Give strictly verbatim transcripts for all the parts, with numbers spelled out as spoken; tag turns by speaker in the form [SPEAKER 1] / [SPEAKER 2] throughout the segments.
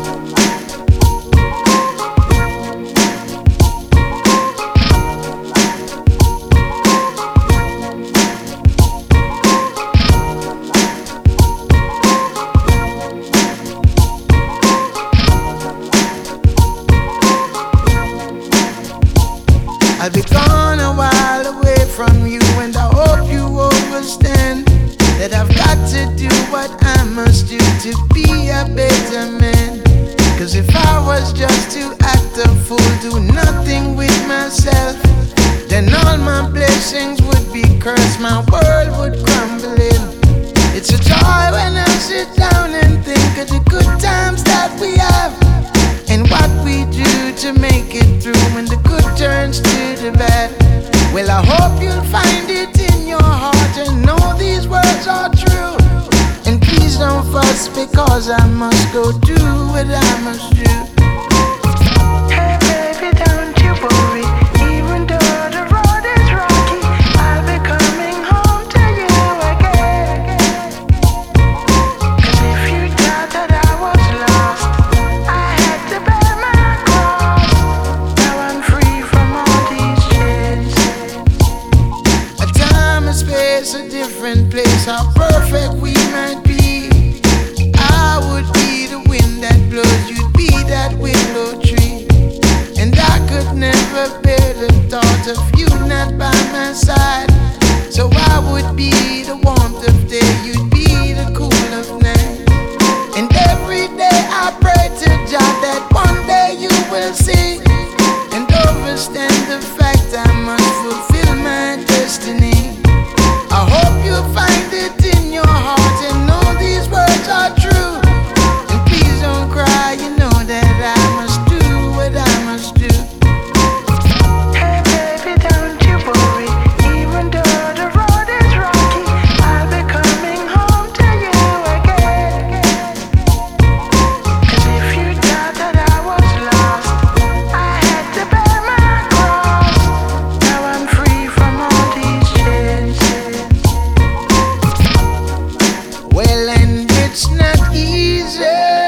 [SPEAKER 1] I'll be gone a while away from you, and I hope you understand that I've got to do what I must do to be a better man. Cause if I was just to act a fool, do nothing with myself, then all my blessings would be cursed, my world would crumble in. It's a joy when I sit down and think of the good times that we have, and what we do to make it through when the good turns to the bad. Well, I hope you'll find it in your heart and know these words are true. And please don't fuss, because I must go do what I must do. Hey baby, don't you worry, even though the road is rocky, I'll be coming home to you again. Cause if you thought that I was lost, I had to bear my cross. Now I'm free from all these chains. A time, a space, a different place, how perfect we might be. I would be the wind that blows, you'd be that willow tree. And I could never bear the thought of you not by my side. So I would be the warmth of day, you'd be the cool of night. And every day I pray to God that one day you will see and understand the fact I must fulfill my destiny. I hope you find it in your heart and know these words are true. And please don't cry, you know that I must do what I must do. Hey baby, don't you worry, even though the road is rocky, I'll be coming home to you again. Cause if you thought that I was lost, I had to bear my cross. Now I'm free from all these chains. Well, and it's not easy.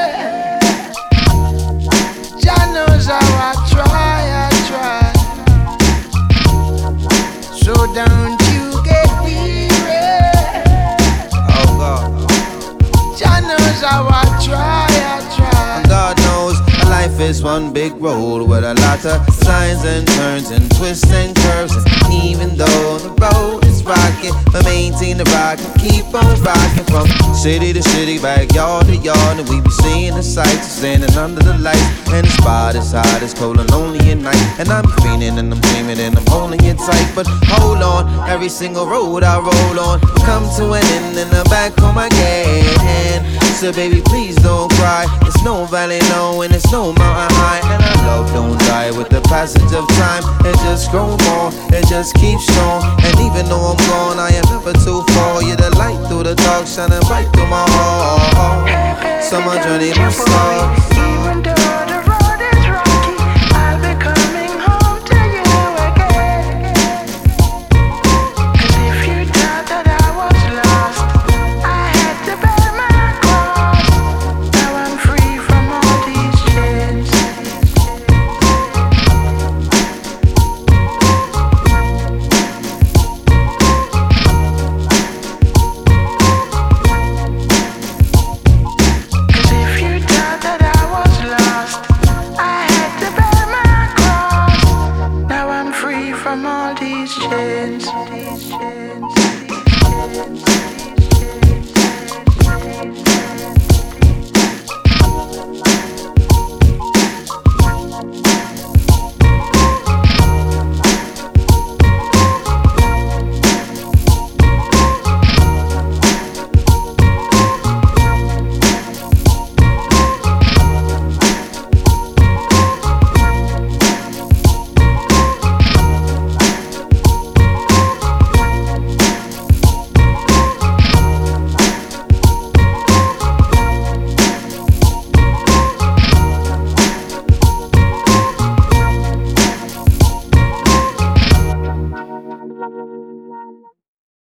[SPEAKER 1] Jah knows how I try, I try. So don't you get weary.
[SPEAKER 2] Oh God,
[SPEAKER 1] Jah knows how I try, I try.
[SPEAKER 2] God knows life is one big road with a lot of signs and turns and twists and curves. And even though the road is rocky, but maintain the rock and keep on rocking from city to city, backyard to yard. And we be seeing the sights, standing under the lights, and the spot is hot, it's cold and lonely at night. And I'm feeling and I'm dreaming and I'm holding you tight. But hold on, every single road I roll on come to an end and I'm back home again. So baby, please don't cry. It's no valley low and it's no mountain high, and our love don't die with the passage of time. It just grows more, it just keeps strong. And even though I'm gone, I am never too far. You're the light through the dark, shining bright through my heart. So my journey must start.